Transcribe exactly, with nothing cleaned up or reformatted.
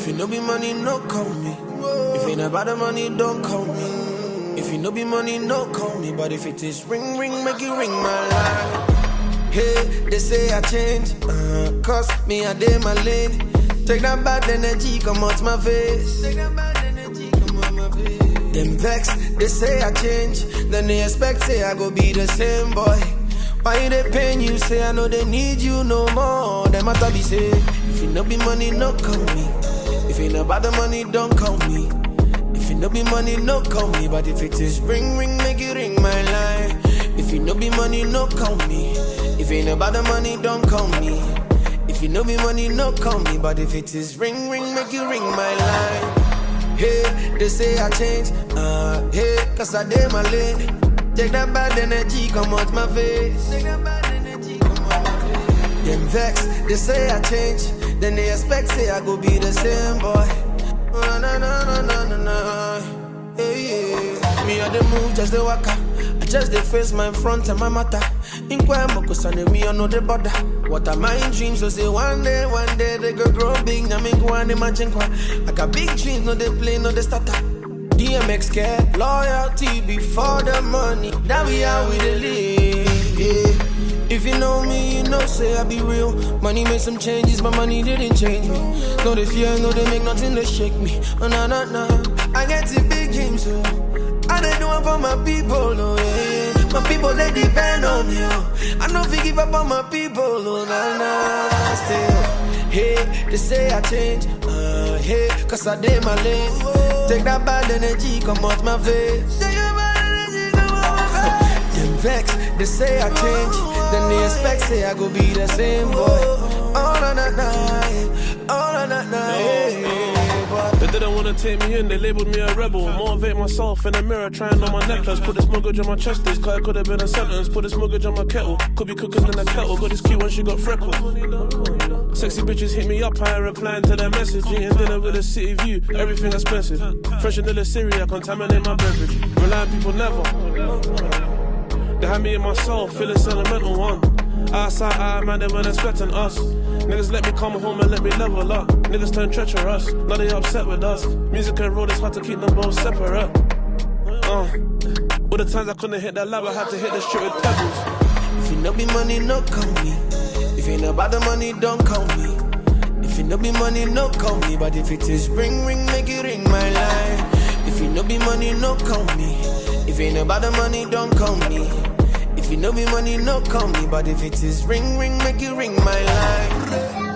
you no be money, no call me. If ain't about the money, don't call me. If you no be money, no call me. But if it is ring, ring, make you ring my line. Hey, they say I change, uh, cause me I dey my lane. Take that bad energy, come out my face. Take that bad energy, come out my face. Them vex, they say I change, then they expect say I go be the same boy. Why they pain you, say I know they need you no more. Them matter be say, if you no be money, no call me. If you no about the money, don't call me. If you no be money, no call me. But if it is ring, ring, make you ring my line. If you no be money, no call me. If you ain't about the money, don't call me. If you no be money, no call me. But if it is ring, ring, make you ring my line. Hey, they say I change, uh, hey, cause I dey my lane. Take that bad energy, come out my face. Take that bad energy, come out my face. Them vex, they say I change, then they expect say I go be the same boy. Na na na na na na na. Hey, yeah. Me on the move, just the waka. I just the face my front and my matter. Inquire cause I me I know the border. What are my dreams? So say one day, one day they go grow big. Now me go and imagine kwa. I got big dreams, no they play, no they starter. D M X care, loyalty before the money. That we are with the live, yeah. If you know me, you know say I be real. Money made some changes, but money didn't change me. No they fear, no they make nothing to shake me. Oh nah nah nah, I get to big dreams too. I they do it for my people, no yeah. My people they depend on me. Oh. I know if you give up on my people, oh nah nah. Still, hey, they say I change, uh, hey, cause I did my lane. Take that bad energy, come out my face. Take that bad energy, come out my face. Them vex, they say I change, then they expect say I go be the same boy. All on that night, all on that night. They didn't wanna take me in, they labeled me a rebel. Motivate myself in the mirror, trying on my necklace. Put this mortgage on my chest, this car could have been a sentence. Put this mortgage on my kettle, could be cooking in a kettle. Got this key when she got freckles. Sexy bitches hit me up, I ain't replying to their message. Eating dinner with a city view, everything expensive. Fresh into Syria, contaminate my beverage. Relying people never. They had me in my soul, feeling sentimental one. Outside, I man, they weren't expecting us. Niggas let me come home and let me level up. Niggas turn treacherous, now they upset with us. Music and road, it's hard to keep them both separate. Uh, all the times I couldn't hit that lab, I had to hit the street with pebbles. If you no be money, no call me. If you ain't about the money, don't call me. If you no be money, no call me. But if it is ring, ring, make it ring my line. If you no be money, no call me. If you ain't about the money, don't call me. If you no be money, no call me. But if it is ring, ring, make it ring my line.